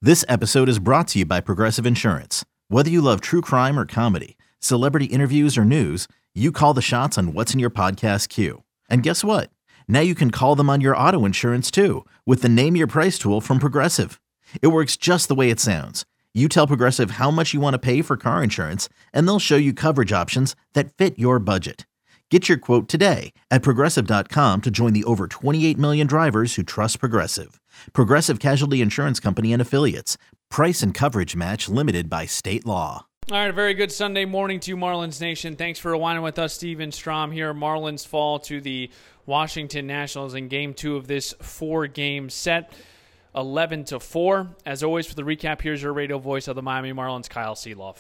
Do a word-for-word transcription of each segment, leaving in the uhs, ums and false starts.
This episode is brought to you by Progressive Insurance. Whether you love true crime or comedy, celebrity interviews or news, you call the shots on what's in your podcast queue. And guess what? Now you can call them on your auto insurance too with the Name Your Price tool from Progressive. It works just the way it sounds. You tell Progressive how much you want to pay for car insurance, and they'll show you coverage options that fit your budget. Get your quote today at Progressive dot com to join the over twenty-eight million drivers who trust Progressive. Progressive Casualty Insurance Company and Affiliates. Price and coverage match limited by state law. All right, a very good Sunday morning to you, Marlins Nation. Thanks for rewinding with us. Steven Strom here. Marlins fall to the Washington Nationals in game two of this four-game set, eleven to four. As always, for the recap, here's your radio voice of the Miami Marlins, Kyle Seeloff.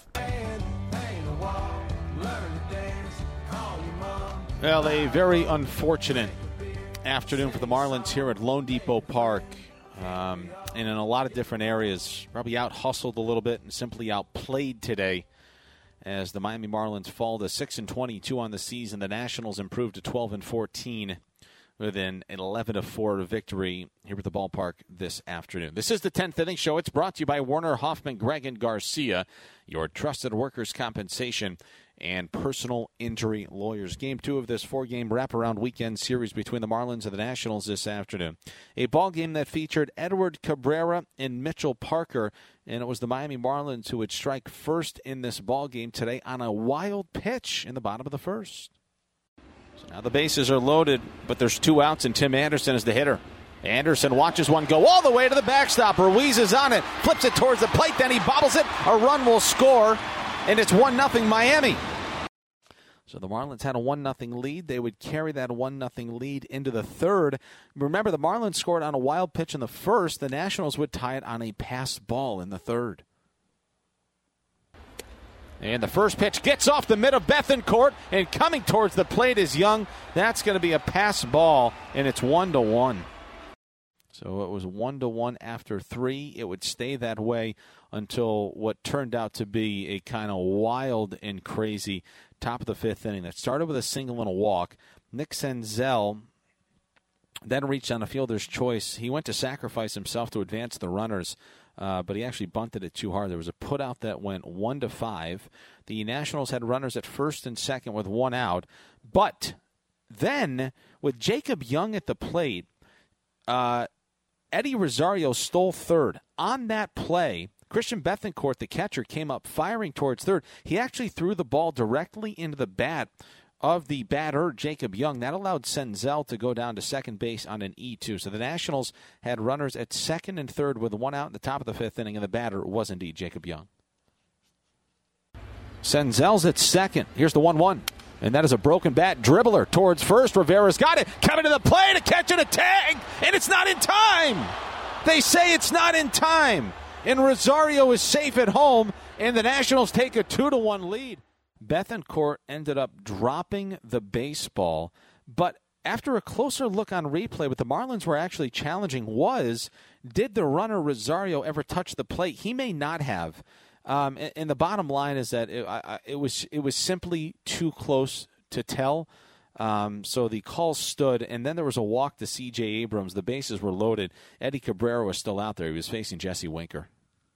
Well, a very unfortunate afternoon for the Marlins here at Lone Depot Park. Um, and in a lot of different areas, probably out-hustled a little bit and simply outplayed today as the Miami Marlins fall to six and twenty-two on the season. The Nationals improved to twelve and fourteen with an eleven to four victory here at the ballpark this afternoon. This is the tenth Inning Show. It's brought to you by Werner Hoffman, Greg and Garcia, your trusted workers' compensation and personal injury lawyers. Game two of this four-game wraparound weekend series between the Marlins and the Nationals this afternoon. A ball game that featured Edward Cabrera and Mitchell Parker, and it was the Miami Marlins who would strike first in this ball game today on a wild pitch in the bottom of the first. So now the bases are loaded, but there's two outs, and Tim Anderson is the hitter. Anderson watches one go all the way to the backstop. Ruiz is on it, flips it towards the plate, then he bobbles it. A run will score, and it's one nothing Miami. So the Marlins had a one nothing lead. They would carry that one nothing lead into the third. Remember, the Marlins scored on a wild pitch in the first. The Nationals would tie it on a passed ball in the third. And the first pitch gets off the mid of Bethancourt, and coming towards the plate is Young. That's going to be a pass ball, and it's one to one. So it was one to one after three. It would stay that way until what turned out to be a kind of wild and crazy top of the fifth inning that started with a single and a walk. Nick Senzel then reached on a fielder's choice. He went to sacrifice himself to advance the runners, uh, but he actually bunted it too hard. There was a putout that went one to five. The Nationals had runners at first and second with one out, but then with Jacob Young at the plate, uh, Eddie Rosario stole third. On that play, Christian Bethancourt, the catcher, came up firing towards third. He actually threw the ball directly into the bat of the batter, Jacob Young. That allowed Senzel to go down to second base on an E two. So the Nationals had runners at second and third with one out in the top of the fifth inning, and the batter was indeed Jacob Young. Senzel's at second. Here's the one one. And that is a broken bat dribbler towards first. Rivera's got it. Coming to the plate, a catch and a tag, and it's not in time. They say it's not in time. And Rosario is safe at home, and the Nationals take a two to one lead. Bethancourt ended up dropping the baseball, but after a closer look on replay, what the Marlins were actually challenging was, did the runner Rosario ever touch the plate? He may not have. Um, and, and the bottom line is that it, I, it was it was simply too close to tell. Um, so the call stood, and then there was a walk to C J Abrams. The bases were loaded. Eddie Cabrera was still out there. He was facing Jesse Winker.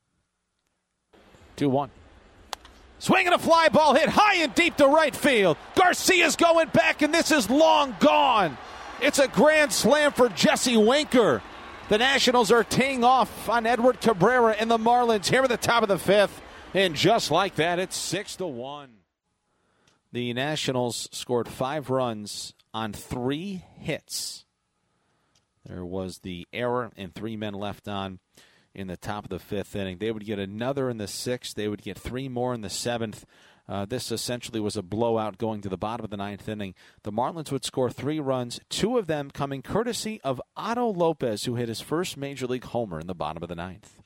two one. Swinging a fly ball hit high and deep to right field. Garcia's going back, and this is long gone. It's a grand slam for Jesse Winker. The Nationals are teeing off on Edward Cabrera and the Marlins here at the top of the fifth. And just like that, it's six to one. The Nationals scored five runs on three hits. There was the error and three men left on in the top of the fifth inning. They would get another in the sixth. They would get three more in the seventh. Uh, this essentially was a blowout going to the bottom of the ninth inning. The Marlins would score three runs, two of them coming courtesy of Otto Lopez, who hit his first Major League homer in the bottom of the ninth.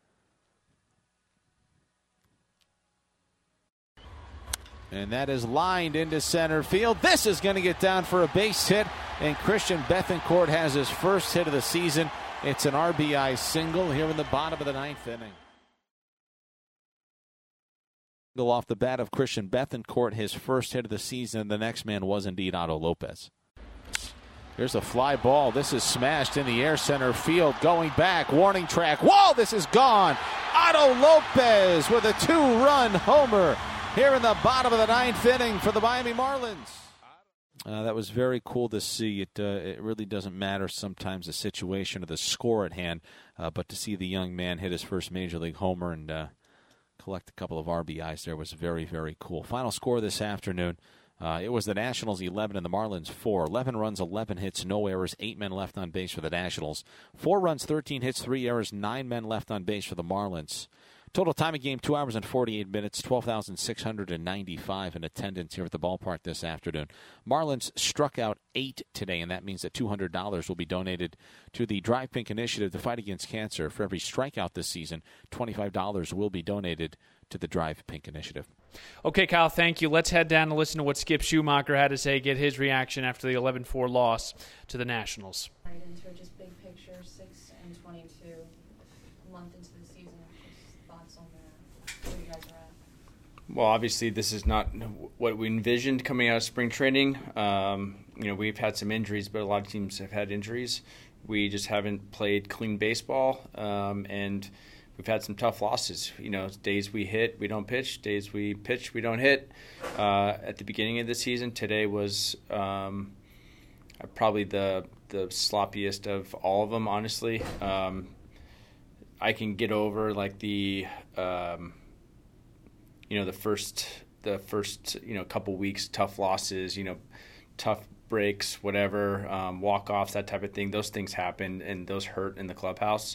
And that is lined into center field. This is going to get down for a base hit, and Christian Bethancourt has his first hit of the season. It's an R B I single here in the bottom of the ninth inning. Off the bat of Christian Bethancourt, his first hit of the season. The next man was indeed Otto Lopez. Here's a fly ball. This is smashed in the air, center field. Going back, warning track. Whoa, this is gone. Otto Lopez with a two-run homer here in the bottom of the ninth inning for the Miami Marlins. Uh, that was very cool to see. It uh, it really doesn't matter sometimes the situation or the score at hand, uh, but to see the young man hit his first Major League homer and uh, collect a couple of R B Is there was very, very cool. Final score this afternoon. Uh, it was the Nationals eleven and the Marlins four. eleven runs, eleven hits, no errors, eight men left on base for the Nationals. four runs, thirteen hits, three errors, nine men left on base for the Marlins. Total time of game, two hours and forty-eight minutes, twelve thousand six hundred ninety-five in attendance here at the ballpark this afternoon. Marlins struck out eight today, and that means that two hundred dollars will be donated to the Drive Pink Initiative to fight against cancer. For every strikeout this season, twenty-five dollars will be donated to the Drive Pink Initiative. Okay, Kyle, thank you. Let's head down to listen to what Skip Schumacher had to say, get his reaction after the eleven four loss to the Nationals. Right into just big picture, six and twenty-two, a month into the season. Just thoughts on that, where you guys are at? Well, obviously, this is not what we envisioned coming out of spring training. Um, you know, we've had some injuries, but a lot of teams have had injuries. We just haven't played clean baseball, um, and we've had some tough losses. You know, days we hit, we don't pitch. Days we pitch, we don't hit. Uh, at the beginning of the season, today was um, probably the the sloppiest of all of them, honestly. Um, I can get over like the, um, you know, the first the first you know couple weeks, tough losses, you know, tough breaks, whatever, um, walk offs, that type of thing. Those things happen, and those hurt in the clubhouse.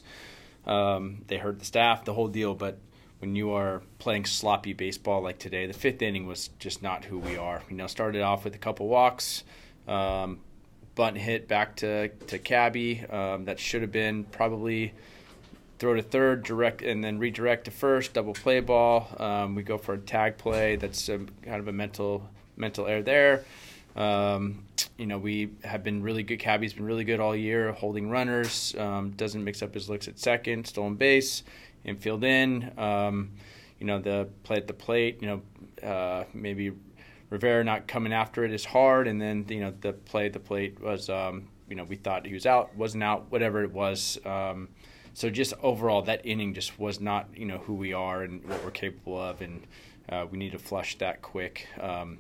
Um, they hurt the staff, the whole deal. But when you are playing sloppy baseball like today, the fifth inning was just not who we are. You know, started off with a couple walks, um, bunt hit back to to Cabby. Um, that should have been probably throw to third, direct, and then redirect to first. Double play ball. Um, we go for a tag play. That's a, kind of a mental mental error there. Um, you know, we have been really good. Cabby's been really good all year, holding runners. Um, doesn't mix up his looks at second, stolen base, infield in. Um, you know, the play at the plate. You know, uh, maybe Rivera not coming after it as hard, and then you know the play at the plate was. Um, you know, we thought he was out, wasn't out, whatever it was. Um, so just overall, that inning just was not you know who we are and what we're capable of, and uh, we need to flush that quick. Um,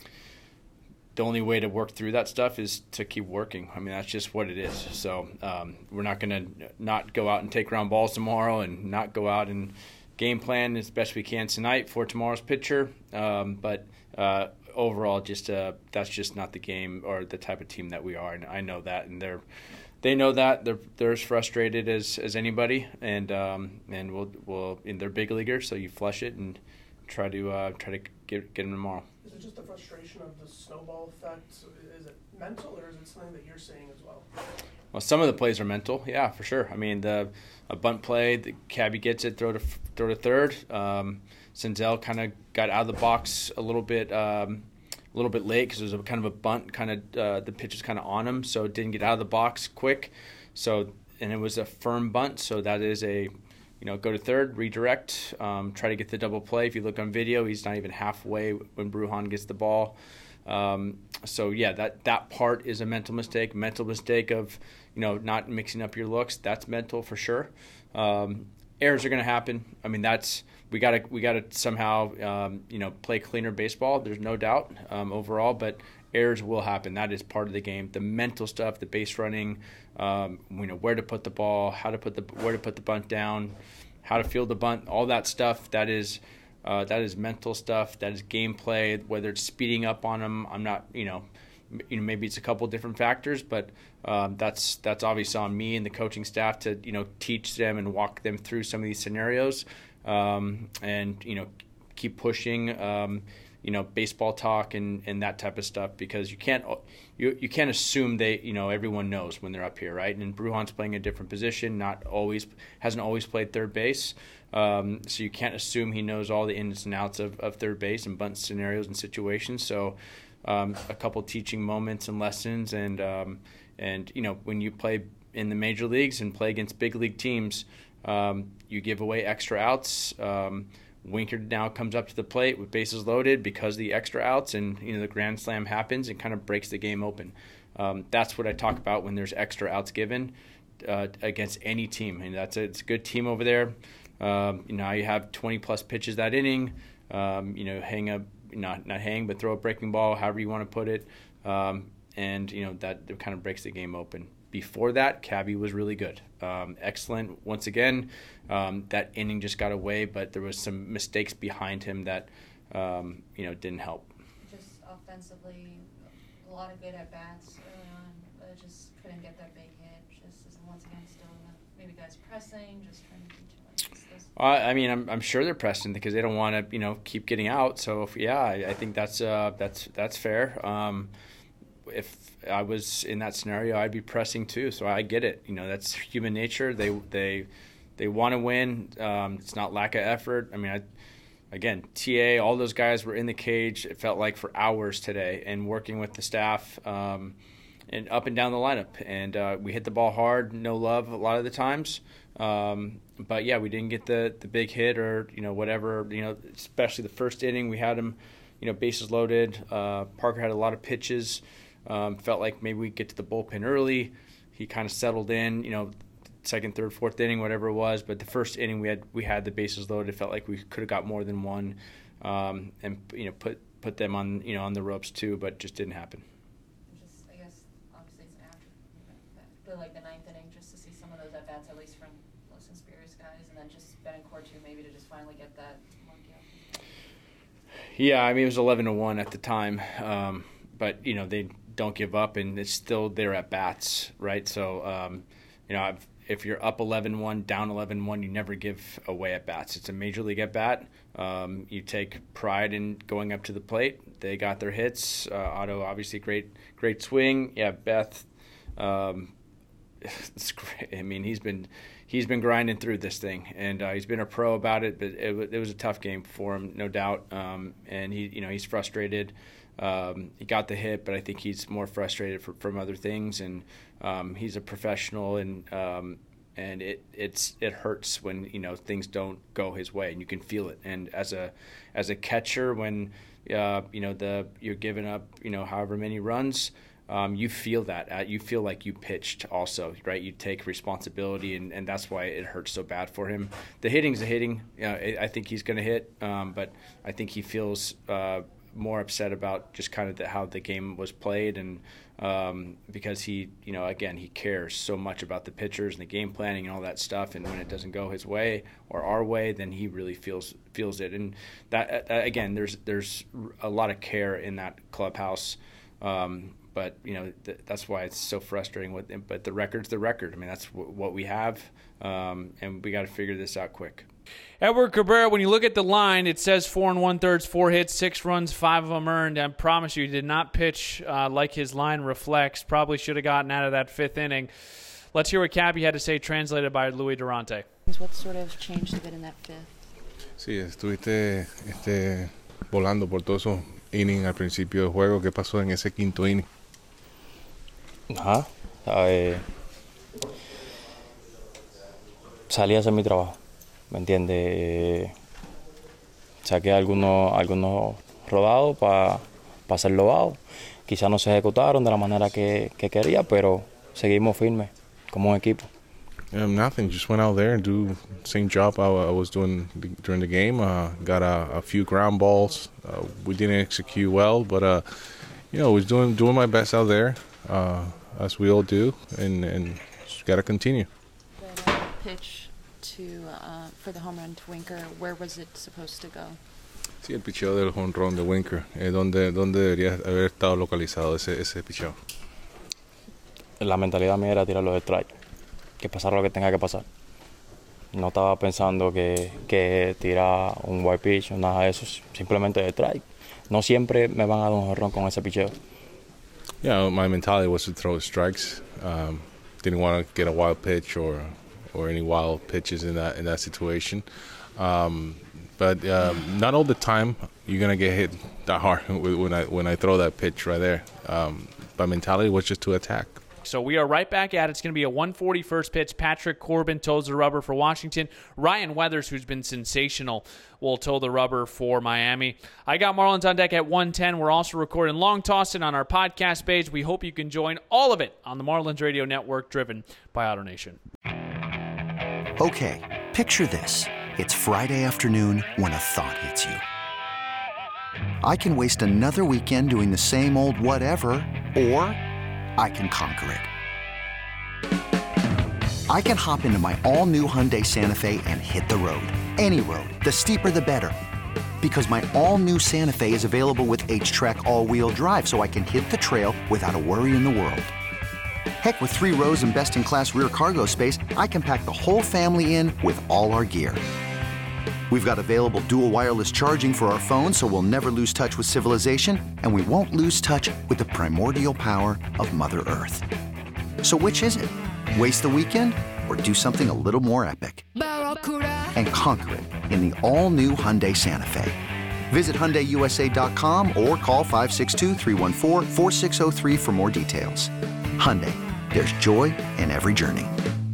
The only way to work through that stuff is to keep working. I mean, that's just what it is. So um, we're not going to not go out and take ground balls tomorrow and not go out and game plan as best we can tonight for tomorrow's pitcher. Um, but uh, overall, just uh, that's just not the game or the type of team that we are. And I know that, and they're they know that. They're they're as frustrated as, as anybody, and um, and we'll we'll in they're big leaguers, so you flush it and try to uh, try to get get them tomorrow. Is it just the frustration of the snowball effect? Is it mental, or is it something that you're seeing as well? Well, some of the plays are mental, yeah, for sure. I mean, the a bunt play, the Cabby gets it, throw to throw to third. Um, Senzel kind of got out of the box a little bit, um, a little bit late because it was a kind of a bunt, kind of uh, the pitch was kind of on him, so it didn't get out of the box quick. So and it was a firm bunt, so that is a. You know, go to third, redirect, um, try to get the double play. If you look on video, he's not even halfway when Brujan gets the ball. Um, so, yeah, that, that part is a mental mistake. Mental mistake of, you know, not mixing up your looks. That's mental for sure. Um, errors are going to happen. I mean, that's we got to we got to somehow, um, you know, play cleaner baseball. There's no doubt um, overall, but errors will happen. That is part of the game. The mental stuff, the base running, um, you know, where to put the ball, how to put the where to put the bunt down, how to field the bunt, all that stuff. That is uh, that is mental stuff. That is gameplay. Whether it's speeding up on them, I'm not, you know, you know, maybe it's a couple different factors, but um, that's that's obviously on me and the coaching staff to you know teach them and walk them through some of these scenarios, um, and you know keep pushing. Um, you know, baseball talk and, and that type of stuff, because you can't you you can't assume they you know everyone knows when they're up here, right? And Brujan's playing a different position, not always hasn't always played third base, um, so you can't assume he knows all the ins and outs of, of third base and bunt scenarios and situations. So um, a couple teaching moments and lessons, and um, and you know when you play in the major leagues and play against big league teams, um, you give away extra outs. Um, Winker now comes up to the plate with bases loaded because of the extra outs, and you know the grand slam happens and kind of breaks the game open. Um, that's what I talk about when there's extra outs given uh, against any team. And that's a, it's a good team over there. Um, you know, you have twenty plus pitches that inning. Um, you know, hang up, not not hang, but throw a breaking ball, however you want to put it. Um, and you know that, that kind of breaks the game open. Before that, Cabby was really good, um, excellent. Once again, um, that inning just got away, but there was some mistakes behind him that um, you know didn't help. Just offensively, a lot of good at bats early on, but just couldn't get that big hit. Just as once again, still in the, maybe guys pressing, just trying to do too much. Uh, I mean, I'm I'm sure they're pressing because they don't want to you know keep getting out. So if, yeah, I, I think that's uh, that's that's fair. Um, if I was in that scenario, I'd be pressing too. So I get it. You know, that's human nature. They they they want to win. Um, it's not lack of effort. I mean, I, again, T A, all those guys were in the cage. It felt like for hours today, and working with the staff um, and up and down the lineup. And uh, we hit the ball hard, no love a lot of the times. Um, but yeah, we didn't get the the big hit or you know whatever. You know, especially the first inning, we had him, you know, bases loaded. Uh, Parker had a lot of pitches. Um, felt like maybe we get to the bullpen early. He kind of settled in, you know, second, third, fourth inning, whatever it was. But the first inning, we had we had the bases loaded. It felt like we could have got more than one, um, and you know put put them on you know on the ropes too, but just didn't happen. Just I guess obviously it's an after, but like the ninth inning, just to see some of those at bats at least from Los Inspirious guys, and then just Betancourt too, maybe to just finally get that monkey out. Yeah, I mean it was eleven to one at the time, um, but you know they don't give up, and it's still there at bats, right? So, um, you know, I've, if you're up eleven one, down eleven one, you never give away at bats. It's a major league at bat. Um, you take pride in going up to the plate. They got their hits. Uh, Otto, obviously, great, great swing. Yeah, Beth, um, it's great. I mean, he's been he's been grinding through this thing, and uh, he's been a pro about it. But it, it was a tough game for him, no doubt. Um, and he, you know, he's frustrated. Um, he got the hit, but I think he's more frustrated for, from other things. And um, he's a professional, and um, and it it's it hurts when you know things don't go his way, and you can feel it. And as a as a catcher, when uh, you know the you're giving up you know however many runs, um, you feel that. Uh, you feel like you pitched also, right? You take responsibility, and, and that's why it hurts so bad for him. The hitting's the hitting. You know, I think he's going to hit, um, but I think he feels. Uh, more upset about just kind of the, how the game was played, and um, because he, you know, again, he cares so much about the pitchers and the game planning and all that stuff, and when it doesn't go his way or our way, then he really feels feels it. And that, uh, again, there's there's a lot of care in that clubhouse, um, but, you know, th- that's why it's so frustrating. With him. But the record's the record. I mean, that's w- what we have, um, and we got to figure this out quick. Edward Cabrera, when you look at the line, it says four and one-thirds, four hits, six runs, five of them earned. I promise you, he did not pitch uh, like his line reflects. Probably should have gotten out of that fifth inning. Let's hear what Cabby had to say, translated by Louis Durante. What sort of changed a bit in that fifth? Sí, estuviste este, volando por todos esos innings al principio del juego. ¿Qué pasó en ese quinto inning? Ajá. Eh, salí a hacer mi trabajo. ¿Me entiendes? Eh, saqué algunos, algunos rodados para pa ser lobado. Quizás no se ejecutaron de la manera que, que quería, pero seguimos firmes como un equipo. Um, nothing. Just went out there and do the same job I, I was doing the, during the game. Uh, got a, a few ground balls. Uh, we didn't execute well, but uh, you know, was doing doing my best out there, uh, as we all do, and and just got to continue. The uh, pitch. To, uh, for the home run to Winker, where was it supposed to go? Sí, el picheo del home run de Winker. Eh, ¿dónde, ¿Dónde debería haber estado localizado ese, ese picheo? La mentalidad mía era tirarlo de strike, que pasara lo que tenga que pasar. No estaba pensando que, que tirar un wild pitch o nada de eso, simplemente de strike. No siempre me van a dar un home run con ese picheo. Yeah, my mentality was to throw strikes. Um, didn't want to get a wild pitch or or any wild pitches in that in that situation. Um, but um, not all the time you're gonna get hit that hard when I when I throw that pitch right there. Um, my mentality was just to attack. o'clock. So we are right back at it. It's going to be a one forty first pitch. Patrick Corbin toes the rubber for Washington. Ryan Weathers, who's been sensational, will toe the rubber for Miami. I got Marlins on deck at one ten. We're also recording Long Tossing on our podcast page. We hope you can join all of it on the Marlins Radio Network, driven by AutoNation. Okay, picture this. It's Friday afternoon when a thought hits you. I can waste another weekend doing the same old whatever, or I can conquer it. I can hop into my all-new Hyundai Santa Fe and hit the road. Any road. The steeper, the better. Because my all-new Santa Fe is available with H-Track all-wheel drive, so I can hit the trail without a worry in the world. Heck, with three rows and best-in-class rear cargo space, I can pack the whole family in with all our gear. We've got available dual wireless charging for our phones, so we'll never lose touch with civilization, and we won't lose touch with the primordial power of Mother Earth. So which is it? Waste the weekend or do something a little more epic? And conquer it in the all-new Hyundai Santa Fe. Visit Hyundai U S A dot com or call five six two, three one four, four six zero three for more details. Hyundai, there's joy in every journey.